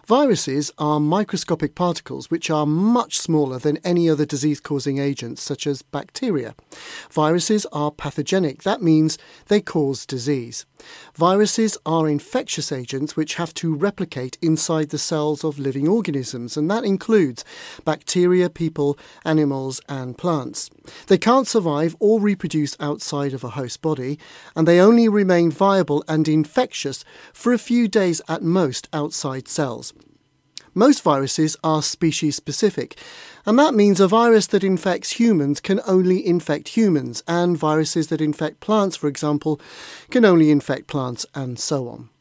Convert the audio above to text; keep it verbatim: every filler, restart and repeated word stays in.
Viruses are microscopic particles which are much smaller than any other disease-causing agents, such as bacteria. Viruses are pathogenic. That means they cause disease. Viruses are infectious agents which have to replicate inside the cells of living organisms, and that includes bacteria, people, animals, and plants. They can't survive or reproduce outside of a host body, and they only remain viable and infectious for a few days at most outside cells. Most viruses are species-specific, and that means a virus that infects humans can only infect humans, and viruses that infect plants, for example, can only infect plants, and so on.